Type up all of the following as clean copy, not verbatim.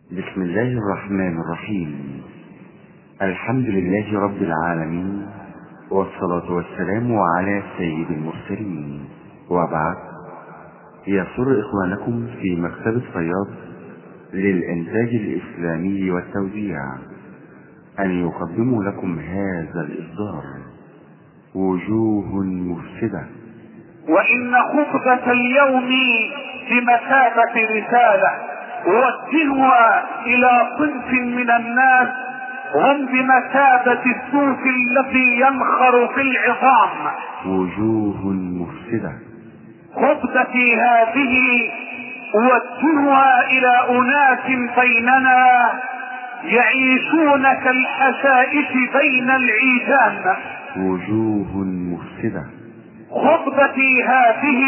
بسم الله الرحمن الرحيم. الحمد لله رب العالمين، والصلاة والسلام على سيد المرسلين، وبعد. يسر إخوانكم في مكتبة فياض للإنتاج الإسلامي والتوزيع أن يقدموا لكم هذا الإصدار وجوه مفسدة. وإن خطبة اليوم بمثابة رسالة أوجهها إلى صنف من الناس هم بمثابة السوف الذي ينخر في العظام. وجوه مفسدة. خطبتي هذه أوجهها إلى أناس بيننا يعيشون كالحشائش بين العيدان. وجوه مفسدة. خطبتي هذه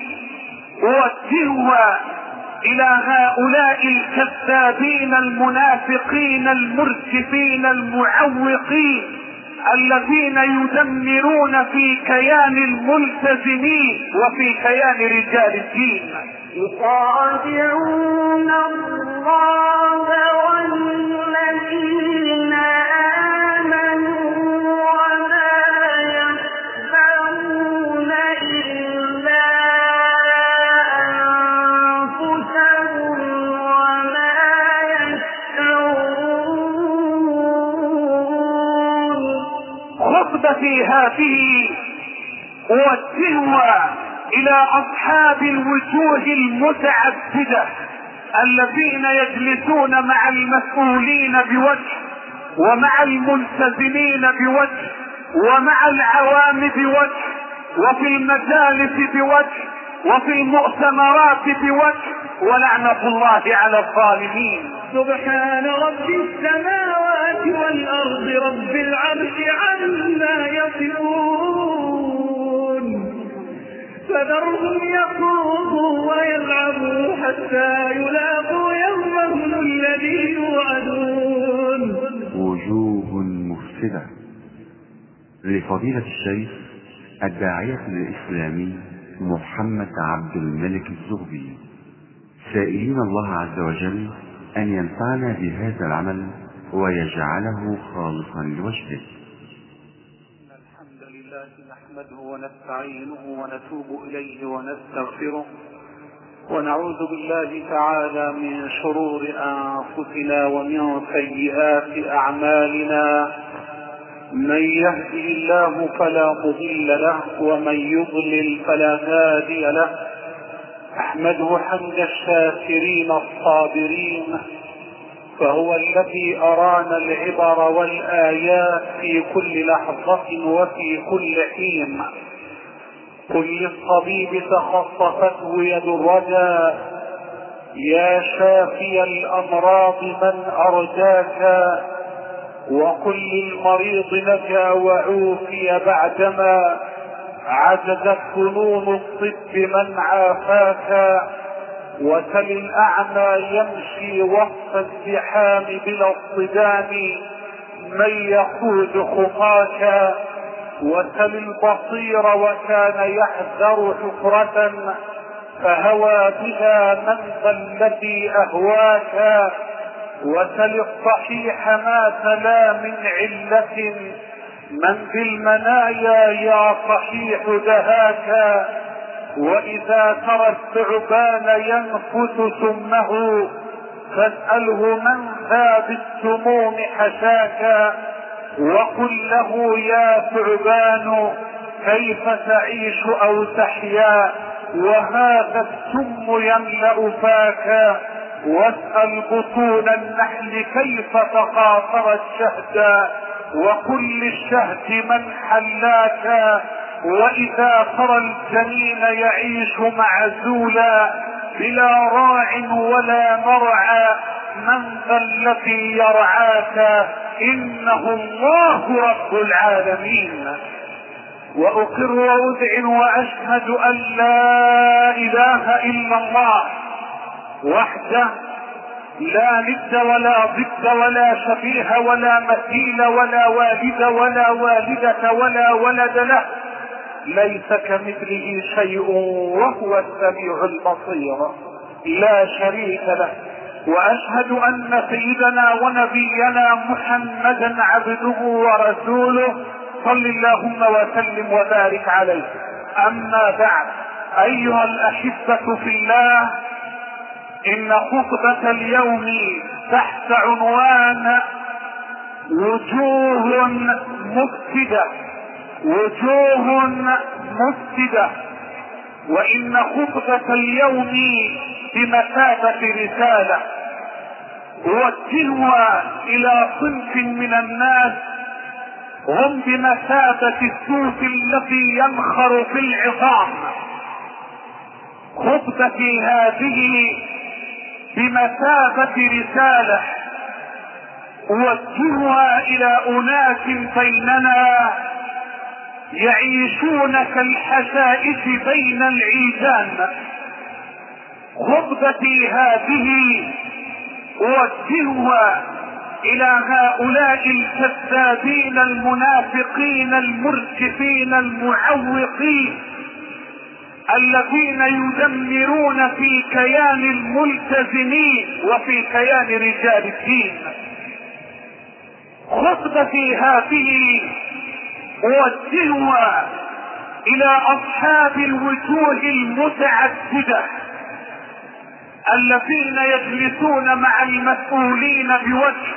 أوجهها إلى هؤلاء الكذابين المنافقين المرجفين المعوقين الذين يدمرون في كيان الملتزمين وفي كيان رجال الدين. يخادعون الله والذين آمنوا وما يخدعون إلا أنفسهم وما يشعرون. خطبتي هذه أوجهها إلى أصحاب الوجوه المتعبدة الذين يجلسون مع المسؤولين بوجه، ومع الملتزمين بوجه، ومع العوام بوجه، وفي المجالس بوجه، وفي المؤتمرات بوجه، ولعنة الله على الظالمين. سبحان رب السماوات والأرض رب العرش عما يصفون، فذرهم يخوضوا ويلعبوا حتى يلاقوا يومهم الذي يوعدون. وجوه مفسدة. لفضيلة الشيخ الداعية الإسلامي محمد عبد الملك الزغبي، سائلين الله عز وجل أن ينفعنا بهذا العمل ويجعله خالصا لوجهه. الحمد لله نحمده ونستعينه ونتوب إليه ونستغفره، ونعوذ بالله تعالى من شرور أنفسنا ومن سيئات أعمالنا. من يهده الله فلا مضل له، ومن يضلل فلا هادي له. أحمده حمد الشاكرين الصابرين، فهو الذي أرانا العبر والآيات في كل لحظة وفي كل حين. قل للطبيب تخصصته يد الرجاء، يا شافي الأمراض من أرجاك. وقل للمريض نجا وعوفي بعدما عجزت فنون الطب من عافاك. وسل الأعمى يمشي وسط الزحام بلا اصطدام من يقود خطاك. وسل البصير وكان يحذر حفرة فهوى بها من ذا الذي أهواك. وسل الصحيح ما تلا من علة من بالمنايا يا صحيح دهاك. وإذا ترى الثعبان ينفث سمه فاسأله من ذا بالسموم حشاك. وقل له يا ثعبان كيف تعيش أو تحيا وهذا السم يملأ فاك. واسأل بطون النحل كيف تقاطر الشهد وقل للشهد من حلاك. وإذا ترى الجنين يعيش معزولا بلا راع ولا مرعى من ذا الذي يرعاك. إنه الله رب العالمين. وأقر وأذعن وأشهد أن لا إله إلا الله وحده لا ند ولا ضد ولا شبيه ولا مثيل ولا والد ولا والدة ولا ولد له، ليس كمثله شيء وهو السميع البصير، لا شريك له، واشهد ان سيدنا ونبينا محمدا عبده ورسوله صل اللهم وسلم وبارك عليه. اما بعد، ايها الاحبة في الله، ان خطبة اليوم تحت عنوان وجوه مفسدة، وجوه مفسدة. وان خطبة اليوم بمثابة رسالة اوجهها الى صنف من الناس هم بمثابة السوس الذي ينخر في العظام. خطبتي هذه بمثابة رسالة اوجهها الى اناس بيننا يعيشون كالحشائش بين العيدان. خطبتي هذه اوجهها الى هؤلاء الكذابين المنافقين المرجفين المعوقين الذين يدمرون في كيان الملتزمين وفي كيان رجال الدين. خطبتي هذه اوجهها الى اصحاب الوجوه المتعددة الذين يجلسون مع المسؤولين بوجه،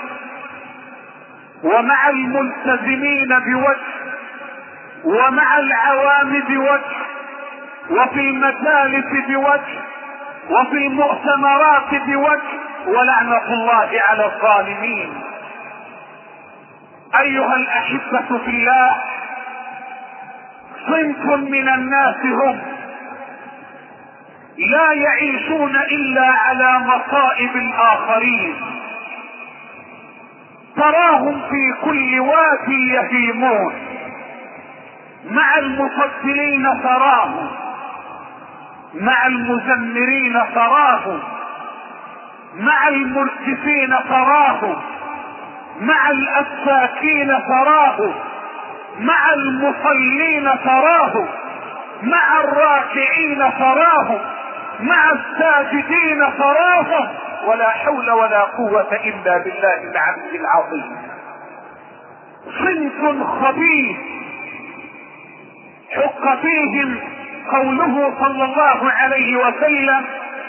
ومع الملتزمين بوجه، ومع العوام بوجه، وفي المجالس بوجه، وفي المؤتمرات بوجه، ولعنة الله على الظالمين. ايها الاحبة في الله، صنف من الناس هم لا يعيشون الا على مصائب الاخرين. تراهم في كل وادي يهيمون، مع المفضلين تراهم، مع المزمرين تراهم، مع المرجفين تراهم، مع الافاكين تراهم، مع المصلين تراهم، مع الراكعين تراهم، مع الساجدين تراهم، ولا حول ولا قوة الا بالله العلي العظيم. صنف خبيث حق فيهم قوله صلى الله عليه وسلم: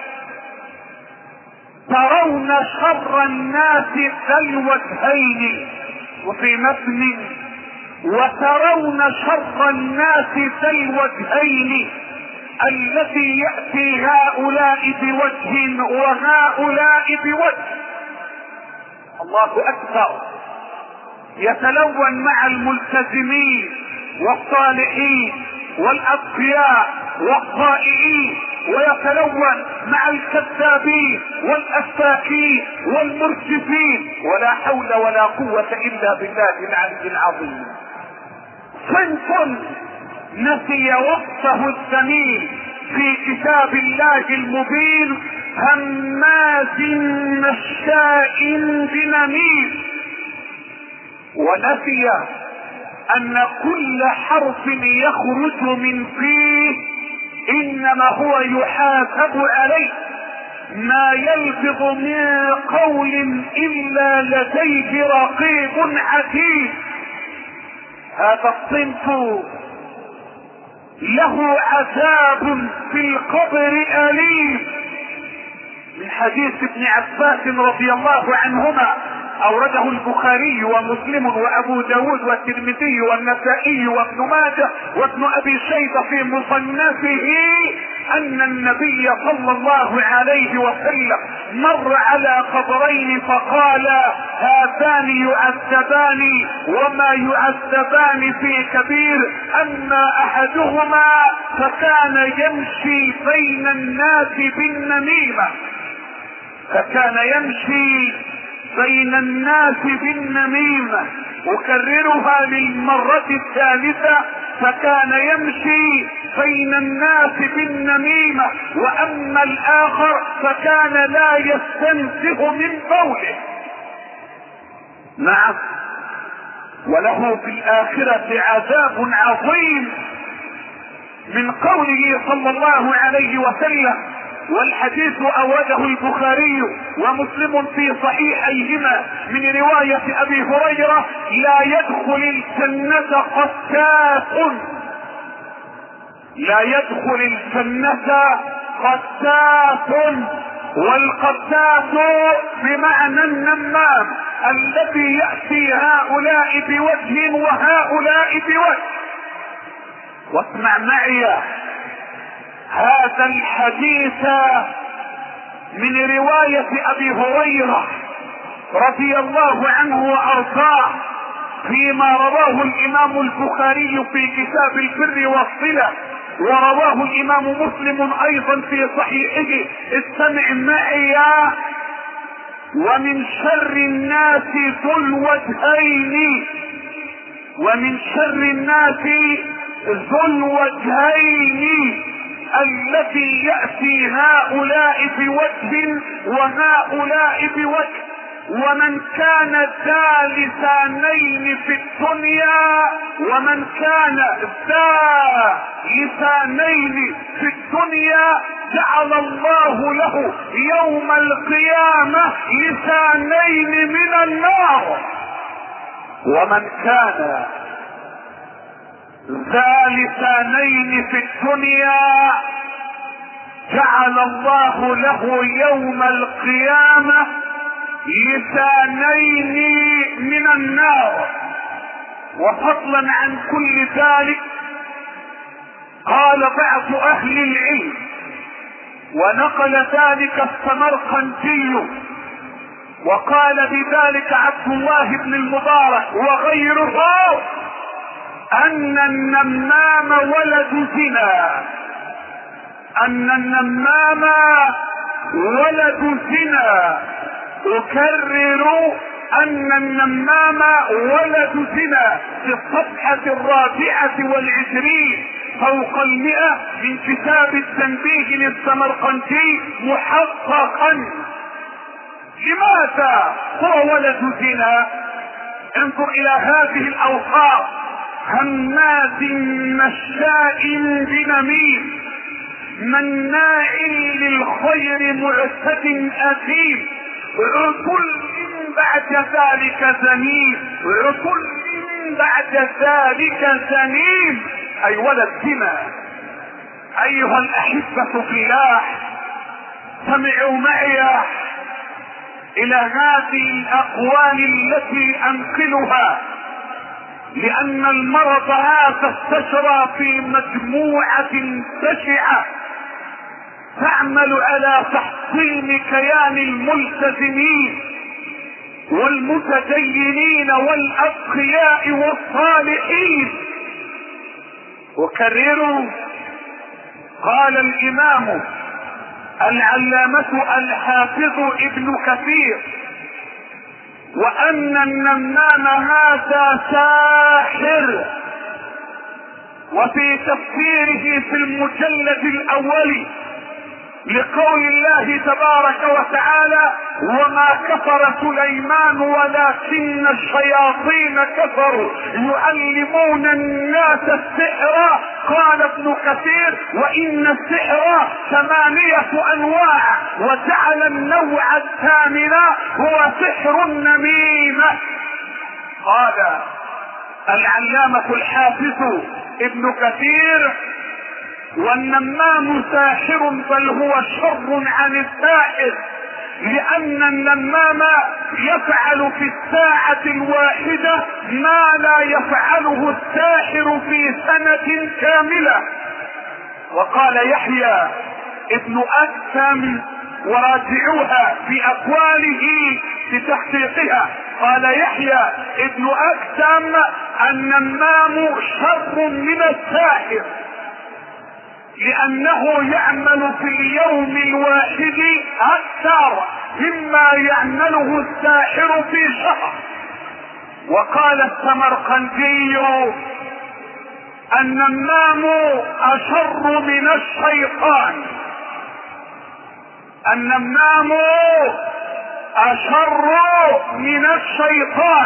ترون شر الناس ذا الوجهين، وفي متن: وترون شر الناس ذا الوجهين الذي يأتي هؤلاء بوجه وهؤلاء بوجه. الله اكبر. يتلون مع الملتزمين والصالحين والاتقياء والطائعين، ويتلون مع الكذابين والافاكين والمرجفين، ولا حول ولا قوة الا بالله العلي العظيم. صنف نسي وصفه الثمين في كتاب الله المبين: هماز مشاء بنميم. ونسي ان كل حرف يخرج من فيه انما هو يحاسب عليه، ما يلفظ من قول الا لديه رقيب عتيد. هذا الصنف له عذاب في القبر أليم. من حديث ابن عباس رضي الله عنهما، اورده البخاري ومسلم وابو داود والترمذي والنسائي وابن ماجه وابن ابي شيبة في مصنفه، ان النبي صلى الله عليه وسلم مر على قبرين فقال: هاتان يعذبان وما يعذبان في كبير، اما احدهما فكان يمشي بين الناس بالنميمة، فكان يمشي بين الناس بالنميمة. أكررها للمرة الثالثة: فكان يمشي بين الناس بالنميمة. واما الاخر فكان لا يستنزه من بوله. نعم، وله في الاخرة عذاب عظيم، من قوله صلى الله عليه وسلم: والحديث أورده البخاري ومسلم في صحيحيهما من رواية أبي هريرة: لا يدخل الجنة قساس، لا يدخل الجنة قساس. والقساس بمعنى النمام الذي يأتي هؤلاء بوجه وهؤلاء بوجه. واسمع معي هذا الحديث من رواية أبي هريرة رضي الله عنه وأرضاه، فيما رواه الإمام البخاري في كتاب البر والصلة، ورواه الإمام مسلم أيضا في صحيحه. استمع معي: ومن شر الناس ذو الوجهين، ومن شر الناس ذو الوجهين الذي يأتي هؤلاء بوجه وهؤلاء بوجه. ومن كان ذا لسانين في الدنيا، ومن كان ذا لسانين في الدنيا جعل الله له يوم القيامة لسانين من النار. ومن كان ذا لسانين في الدنيا جعل الله له يوم القيامة لسانين من النار. وفضلا عن كل ذلك قال بعض اهل العلم، ونقل ذلك السمرقندي، وقال بذلك عبد الله بن المبارك وغيره، ان النمام ولد زنا، ان النمام ولد زنا. اكرر ان النمام ولد زنا، في الصفحة 24 فوق 100 من كتاب التنبيه للسمرقندي محققا. لماذا هو ولد زنا؟ انظر الى هذه الاوصاف: هماز مشاء بنميم، مناع للخير معتد اثيم، عتل بعد ذلك زنيم، عتل بعد ذلك زنيم، اي ولد زنا. ايها الاحبة في الله، سمعوا معي الى هذه الاقوال التي انقلها، لان المرض هذا استشرى في مجموعة بشعة تعمل على تحطيم كيان الملتزمين والمتدينين والاتقياء والصالحين. وكرروا، قال الامام العلامة الحافظ ابن كثير: وان النمام هذا ساحر. وفي تفسيره في المجلد الاول لقول الله تبارك وتعالى: وما كفر سليمان ولكن الشياطين كفروا يعلمون الناس السحر. قال ابن كثير: وان السحر 8 انواع، وجعل النوع الثامن هو سحر النميمة. قال العلامة الحافظ ابن كثير: والنمام ساحر، بل هو شر عن الساحر، لان النمام يفعل في الساعة الواحدة ما لا يفعله الساحر في سنة كاملة. وقال يحيى ابن اكثم، وراجعوها في اقواله بتحقيقها، قال يحيى ابن اكثم: النمام شر من الساحر، لانه يعمل في اليوم الواحد اكثر مما يعمله الساحر في شهر. وقال السمرقندي: النمام اشر من الشيطان، النمام اشر من الشيطان،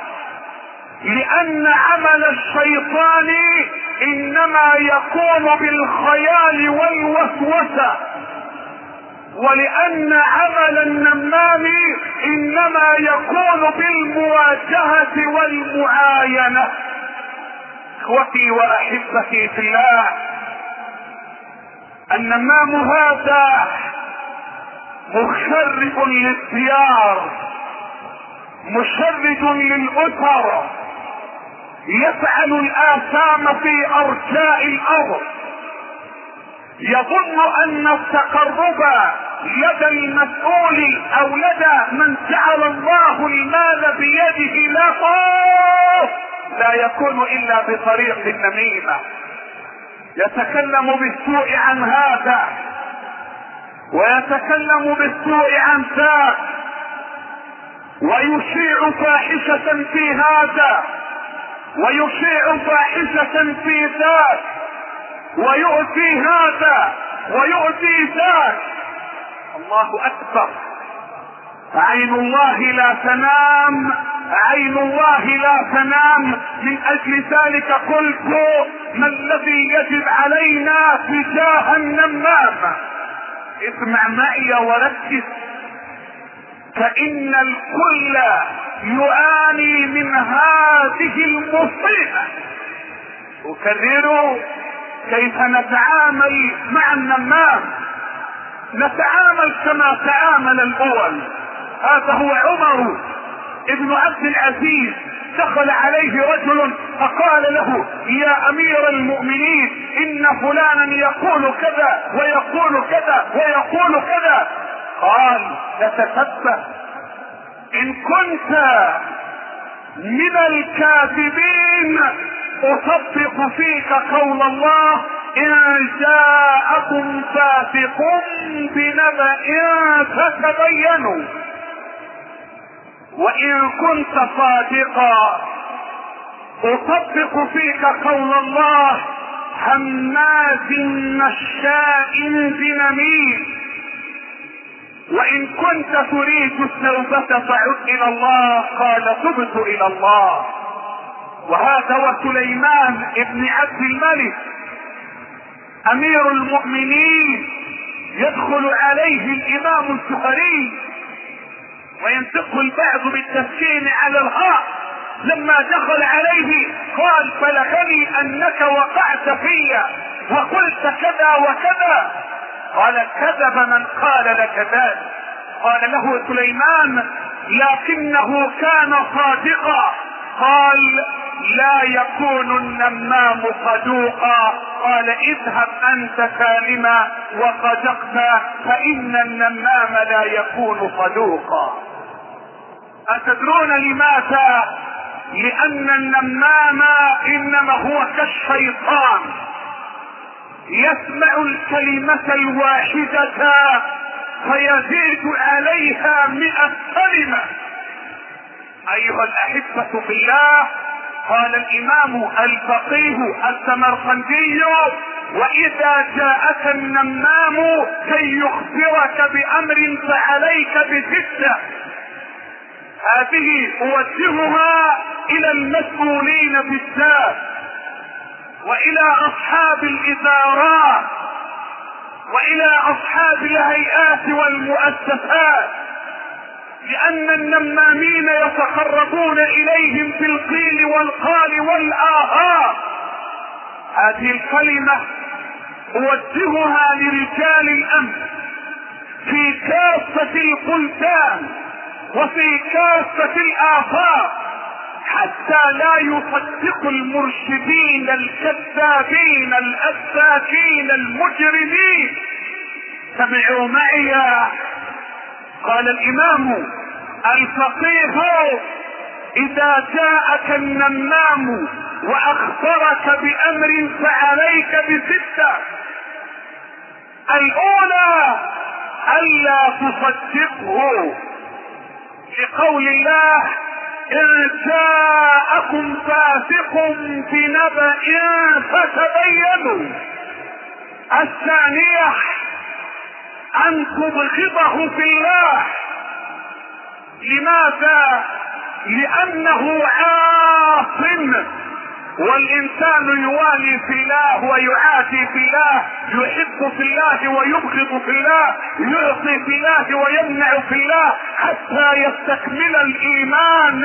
لان عمل الشيطان انما يكون بالخيال والوسوسة، ولأن عمل النمام إنما يكون بالمواجهة والمعاينة. اخوتي واحبتي في الله، النمام هذا مخرب للديار، مشرد للأسر، يفعل الآثام في أرجاء الأرض، يظن أن التقرب لدى المسؤول أو لدى من جعل الله المال بيده له لا يكون إلا بطريق النميمة. يتكلم بالسوء عن هذا ويتكلم بالسوء عن ذاك، ويشيع فاحشة في هذا ويشيع فاحشة في ذاك، ويؤتي هذا ويؤتي ذاك. الله أكبر. عين الله لا تنام، عين الله لا تنام. من أجل ذلك قلت ما الذي يجب علينا تجاه النمام؟ اسمع معي وركز، فإن الكل يعاني من هذه المصيبة. أكرر، كيف نتعامل مع النمام؟ نتعامل كما تعامل الأول. هذا هو عمر ابن عبد العزيز، دخل عليه رجل فقال له يا أمير المؤمنين إن فلانا يقول كذا ويقول كذا ويقول كذا. قال تتثبت، إن كنت من الكاذبين أصدق فيك قول الله إن جاءكم فاسق بنبأ فتبينوا، وإن كنت صادقا أصدق فيك قول الله هماز مشاء بنميم، وإن كنت تريد التوبة فعد إلى الله. قال تبت إلى الله. وهذا وسليمان ابن عبد الملك أمير المؤمنين يدخل عليه الإمام الزهري وينطق البعض بالتسكين على الهاء. لما دخل عليه قال بلغني أنك وقعت في وقلت كذا وكذا. قال كذب من قال لك ذلك. قال له سليمان لكنه كان صادقا. قال لا يكون النمام صدوقا. قال اذهب انت سالما وصدقت، فان النمام لا يكون صدوقا. اتدرون لماذا؟ لان النمام انما هو كالشيطان، يسمع الكلمة الواحدة فيزيد عليها 100 كلمة. ايها الاحبة في الله، قال الامام الفقيه السمرقندي واذا جاءك النمام كي يخبرك بامر فعليك بستة. هذه اوجهها الى المسؤولين بالذات والى اصحاب الادارات والى اصحاب الهيئات والمؤسسات، لان النمامين يتقربون اليهم بالقيل والقال والاهاء. هذه الكلمة اوجهها لرجال الامن في كافة البلدان وفي كافة الافاق، حتى لا يصدق المرشدين الكذابين الافاكين المجرمين. سمعوا معي. قال الامام الفقيه اذا جاءك النمام واخبرك بامر فعليك بستة. الاولى الا تصدقه، لقول الله إن جاءكم فاسق بنبأ فتبينوا. الثانية أن تبغضه في الله. لماذا؟ لأنه عاص والانسان يوالي في الله ويعادي في الله، يحب في الله ويبغض في الله، يعطي في الله ويمنع في الله حتى يستكمل الايمان.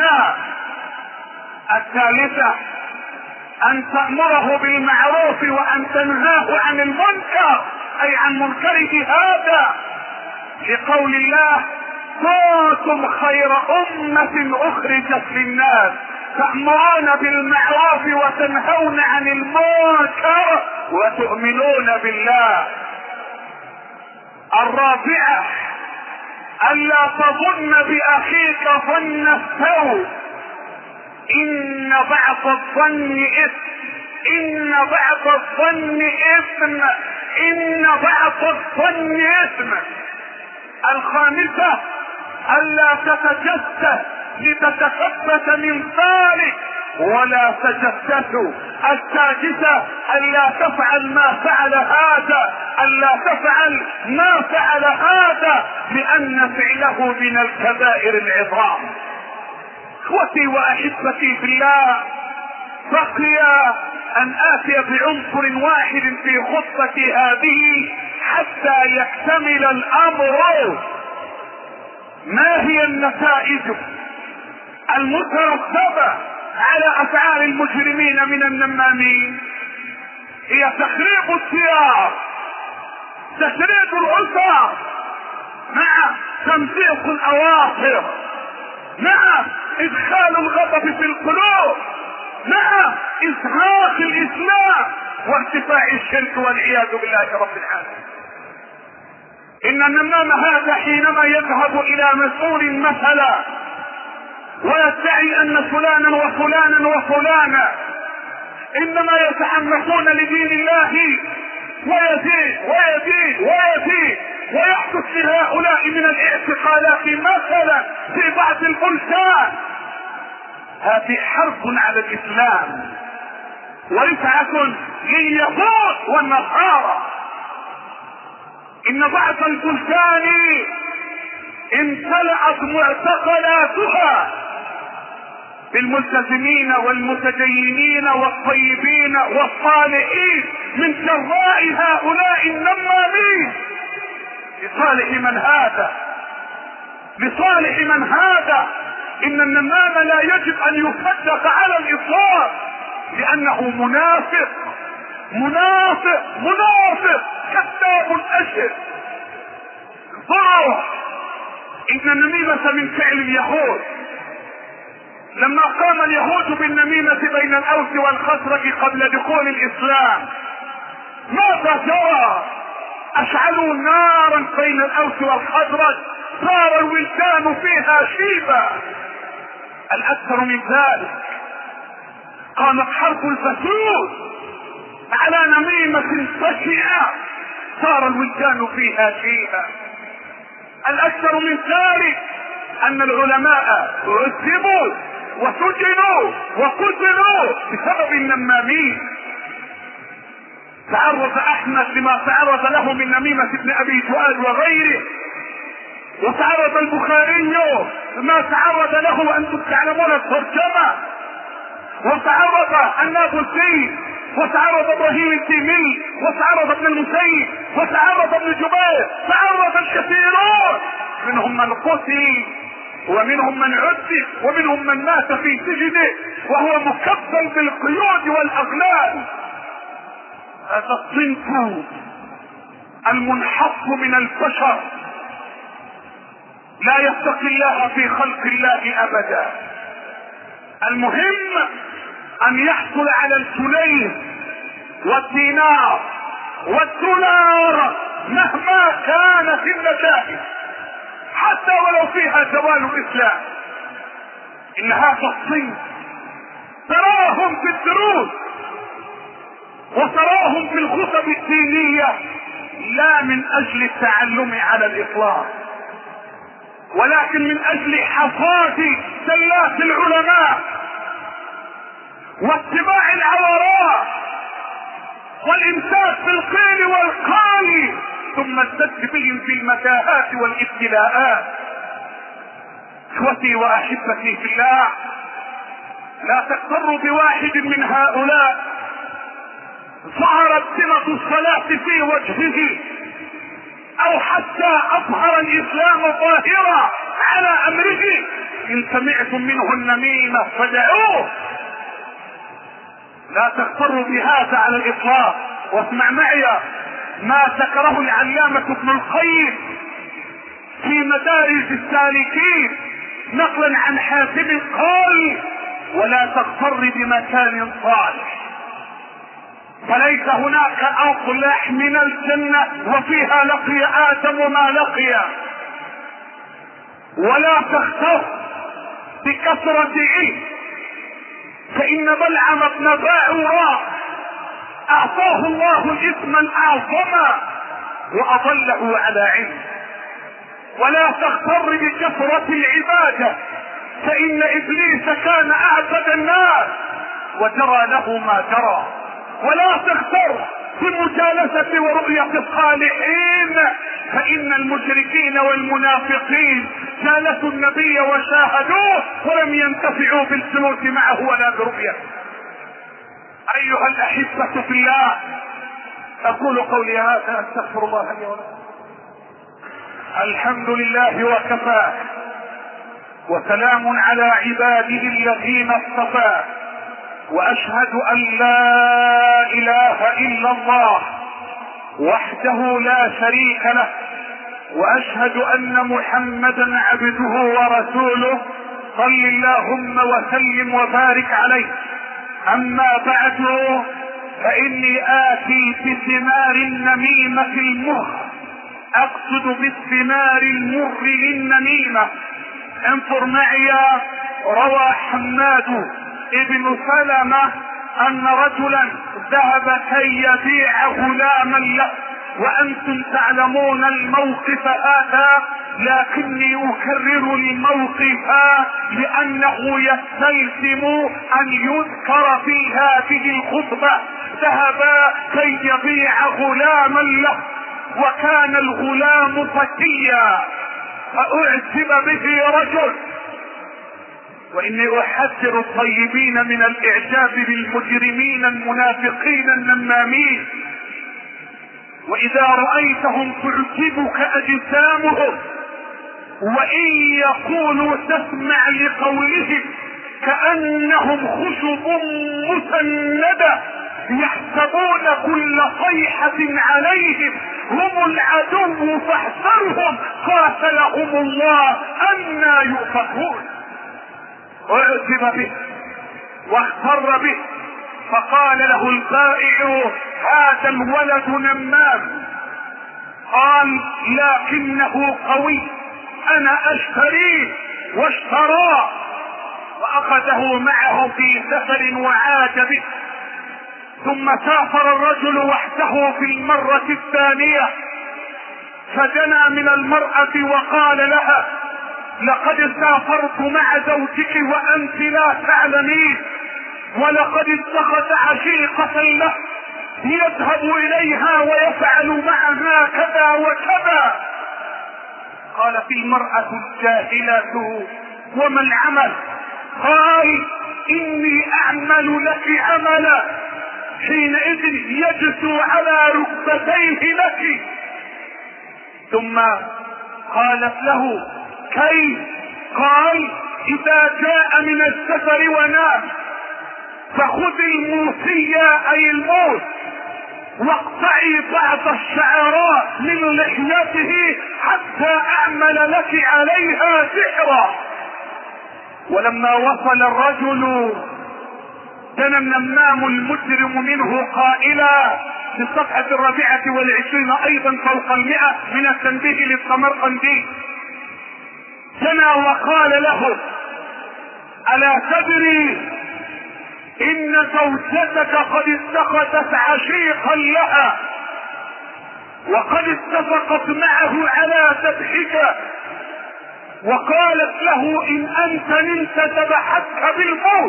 الثالثة ان تأمره بالمعروف وان تنهاه عن المنكر، اي عن منكره هذا، لقول الله: كنتم خير امة اخرجت للناس تأمرون بالمعروف وتنهون عن المنكر وتؤمنون بالله. الرابعة ألا تظن بأخيك ظن السوء، إن بعض الظن إثم، إن بعض الظن إثم، إن بعض الظن إثم. الخامسة ألا تتجسس لتتثبت من ذلك ولا تجسسوا. السادسة ألا تفعل ما فعل هذا، ألا تفعل ما فعل هذا، لأن فعله من الكبائر العظام. اخوتي واحبتي في الله، بقي ان اتي بعنصر واحد في خطتي هذه حتى يكتمل الامر. ما هي النتائج المترتبة على افعال المجرمين من النمامين؟ هي تخريب الديار، تشريد الاسر، مع تمزيق الاواخر، مع ادخال الغضب في القلوب، مع ازهاق الاسلام وارتفاع الشرك والعياذ بالله رب العالمين. ان النمام هذا حينما يذهب الى مسؤول مثلا ويدعي ان فلانا وفلانا وفلانا انما يتحمسون لدين الله ويزيد ويزيد ويزيد، ويحدث لهؤلاء من الاعتقالات مثلا في بعض البلدان، هذه حرب على الاسلام ورفعة لليهود والنصارى. ان بعض البلدان امتلأت معتقلاتها بالملتزمين والمتدينين والطيبين والصالحين من جراء هؤلاء النمامين. لصالح من هذا؟ لصالح من هذا؟ ان النمام لا يجب ان يصدق على الاطلاق، لانه منافق منافق منافق كذاب اشر. ضرر ان النميمة من فعل اليهود. لما قام اليهود بالنميمة بين الاوس والخزرج قبل دخول الاسلام، ماذا جرى؟ اشعلوا نارا بين الاوس والخزرج صار الولدان فيها شيبا. الاكثر من ذلك قامت حرب الفسود على نميمة بشعة صار الولدان فيها شيبا. الاكثر من ذلك ان العلماء عذبوا وسجنوا وقتلوا بسبب النمامين. تعرض احمد لما تعرض له من نميمة ابن ابي سؤال وغيره، وتعرض البخاري لما تعرض له وانتم تعلمون الترجمة، وتعرض النابلسي، وتعرض ابراهيم التيمي، وتعرض ابن المسيب، وتعرض ابن جبير، تعرض الكثيرون، منهم من قتل ومنهم من عذب ومنهم من مات في سجنه وهو مكبل بالقيود والاغلال. هذا الصنف المنحط من البشر لا يتقي الله في خلق الله ابدا. المهم ان يحصل على الجنيه والدينار والدولار مهما كانت النتائج، حتى ولو فيها زوال الاسلام. ان هذا الصنف تراهم في الدروس وتراهم في الخطب الدينية لا من اجل التعلم على الاطلاق، ولكن من اجل حصاد زلات العلماء واتباع العوراء والامساك بالقيل والقال، ثم السد بهم في المتاهات والابتلاءات. اخوتي واحبتي في الله، لا تغتر بواحد من هؤلاء ظهرت سمة الصلاة في وجهه او حتى اظهر الاسلام ظاهرا على امره، ان سمعتم منه النميمة فدعوه. لا تغتروا بهذا على الاطلاق. واسمع معي ما ذكره العلامة ابن القيم في مدارج السالكين نقلا عن حاتم قال: ولا تغتر بمكان صالح، فليس هناك اصلح من الجنة وفيها لقي ادم ما لقي. ولا تغتر بكثرة علم، فان بلعم بن باعوراء اعطاه الله اسما اعظما واضله على علم. ولا تغتر بكثرة العبادة، فان ابليس كان اعبد الناس وجرى له ما جرى. ولا تغتر بمجالسة ورؤية الصالحين، فان المشركين والمنافقين جالسوا النبي وشاهدوه ولم ينتفعوا بالجلوس معه ولا برؤيته. ايها الاحبة في الله، اقول قولي هذا، استغفر الله لي ولكم. الحمد لله وكفى، وسلام على عباده الذين اصطفى، واشهد ان لا اله الا الله وحده لا شريك له، واشهد ان محمدا عبده ورسوله، صل اللهم وسلم وبارك عليه. اما بعد، فاني اتي بثمار النميمة المر، اقصد بالثمار المر للنميمة. انظر معي، روى حماد ابن سلمة ان رجلا ذهب كي يبيع غلاما له، وانتم تعلمون الموقف هذا، لكني اكرر الموقف لانه يستلزم ان يذكر في هذه الخطبة. ذهب كي يبيع غلاما له، وكان الغلام فتيا، فاعجب به رجل. واني احذر الطيبين من الاعجاب بالمجرمين المنافقين النمامين. واذا رأيتهم تعجبك اجسامهم، وان يقولوا تسمع لقولهم كأنهم خشب مسندة، يحسبون كل صيحة عليهم هم العدو فاحذرهم قاتلهم الله أنى يؤفكون. اعجب به واغتر به، فقال له البائع: هذا الولد نمام. قال: لكنه قوي، انا اشتريه. واشتراه واخذه معه في سفر وعاد به. ثم سافر الرجل وحده في المرة الثانية، فدنا من المرأة وقال لها: لقد سافرت مع زوجك وانت لا تعلمين، ولقد اتخذ عشيقة له يذهب اليها ويفعل معها كذا وكذا. قالت المرأة الجاهلة: وما العمل؟ قال: اني اعمل لك عملا. حينئذ يجثو على ركبتيه لك. ثم قالت له: كيف؟ قال: اذا جاء من السفر ونام فخذ الموسية اي الموس، واقطعي بعض الشعراء من لحيته حتى اعمل لك عليها سحرا. ولما وصل الرجل كان النمام المجرم منه قائلا في الصفحة 24 ايضا فوق 100 من التنبيه للسمرقندي، سنا وقال له: الا تدري ان زوجتك قد اتخذت عشيقا لها وقد اتفقت معه على ذبحك، وقالت له: ان انت نمت ذبحتك بالموت.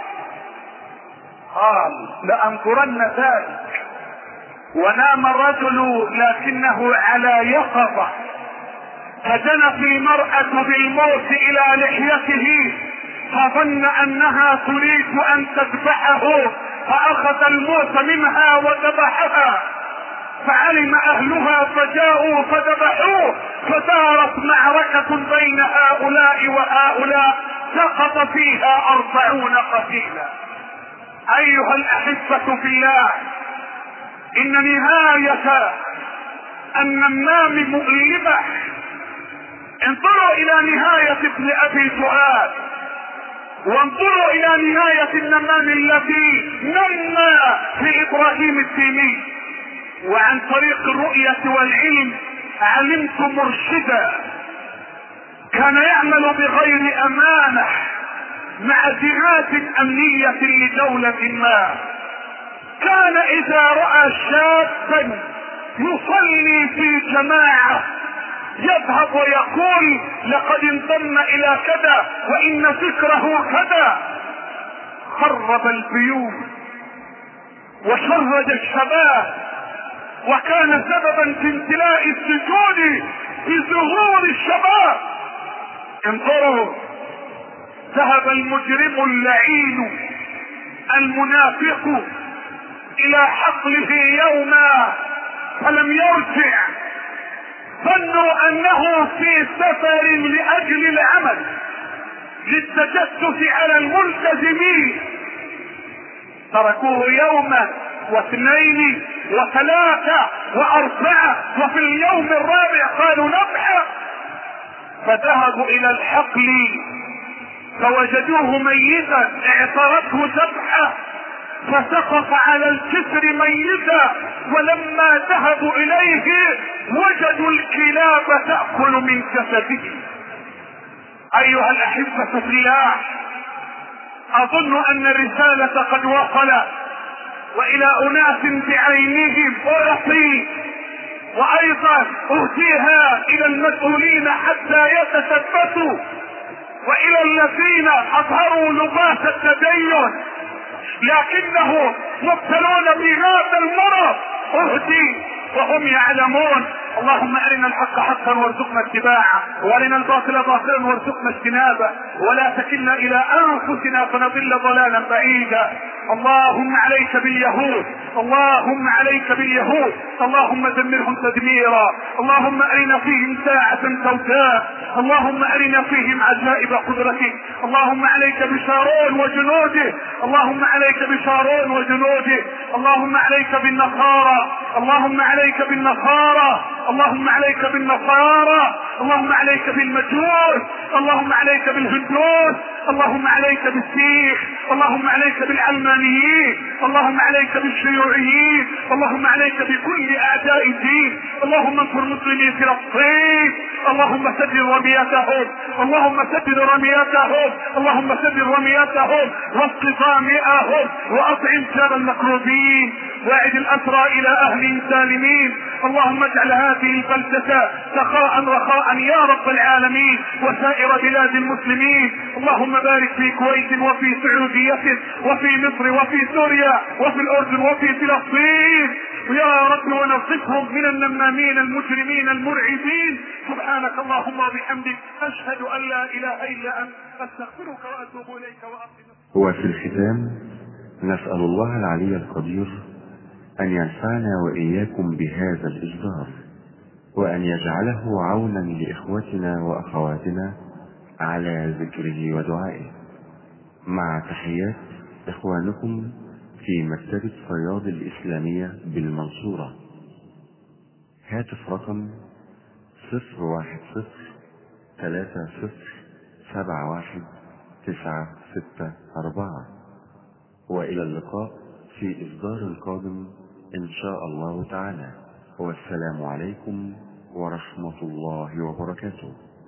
قال: لانظرن ذلك. ونام الرجل لكنه على يقظة، فدنت المرأة بالموت الى لحيته فظن انها تريد ان تذبحه فاخذ الموت منها وذبحها، فعلم اهلها فجاءوا فذبحوه، فدارت معركة بين هؤلاء وهؤلاء سقط فيها 40 قتيلا. ايها الاحبة في الله، ان نهاية النمام مؤلمة. انظروا الى نهاية ابن ابي سؤال، وانظروا الى نهاية النمام التي نمى في ابراهيم التيمي. وعن طريق الرؤية والعلم علمت مرشدا كان يعمل بغير امانة مع جهات امنية لدولة ما، كان اذا رأى شابا يصلي في جماعة يذهب ويقول لقد انضم الى كذا وان فكره كذا، خرب البيوت وشرد الشباب، وكان سببا في امتلاء السجون في ظهور الشباب. انظروا، ذهب المجرم اللعين المنافق الى حقله يوما فلم يرجع، ظنوا انه في سفر لاجل العمل للتجسس على الملتزمين، تركوه يوما واثنين وثلاثة واربعة، وفي اليوم الرابع قالوا نبحث، فذهبوا الى الحقل فوجدوه ميتا، اعترته ذبحة فسقط على الجسر ميتا، ولما ذهبوا اليه وجدوا الكلاب تأكل من جسده. ايها الاحبة في الله، اظن ان الرسالة قد وصلت، والى اناس بعينهم اعطي، وايضا اهديها الى المسؤولين حتى يتثبتوا، والى الذين اظهروا لباس التدين لكنه مبتلون بهذا المرض اهدي وهم يعلمون. اللهم ارنا الحق حقا وارزقنا اتباعه، وارنا الباطل باطلا وارزقنا اجتنابه، ولا تكلنا الى انفسنا فنضل ضلالا بعيدا. اللهم عليك باليهود، اللهم عليك باليهود، اللهم دمرهم تدميرا، اللهم ارنا فيهم ساعة سوداء، اللهم ارنا فيهم عجائب قدرتك، اللهم عليك بشارون وجنوده، اللهم عليك بشارون وجنوده، اللهم عليك بالنصارى، اللهم عليك بالنصارى، اللهم عليك بالنصارى، اللهم عليك بالمجوس، اللهم عليك بالهندوس، اللهم عليك بالسيخ، اللهم عليك بالعلمانيين، اللهم عليك بالشيوعيين، اللهم عليك بكل اعداء الدين، اللهم انصر مسلمي فلسطين، اللهم سدد رميتهم، اللهم سدد رميتهم، اللهم سدد رميتهم واسق ظامئهم واطعم شر المكروبين، واعد الاسرى الى اهلهم سالمين. اللهم اجعل هذه البلدة سخاء رخاء يا رب العالمين، وسائر بلاد المسلمين. اللهم بارك في كويت وفي سعودية وفي مصر وفي سوريا وفي الاردن وفي فلسطين يا رب، ونصفهم من النمامين المجرمين المرعبين. سبحانك اللهم وبحمدك، اشهد ان لا اله الا انت، استغفرك واتوب اليك واقم. وفي الختام نسأل الله العلي القدير أن ينفعنا وإياكم بهذا الإصدار، وأن يجعله عونا لإخوتنا وأخواتنا على ذكره ودعائه. مع تحيات إخوانكم في مكتبة فياض الإسلامية بالمنصورة. هاتف رقم 010-30-71-964. وإلى اللقاء في إصدار قادم إن شاء الله تعالى، والسلام عليكم ورحمة الله وبركاته.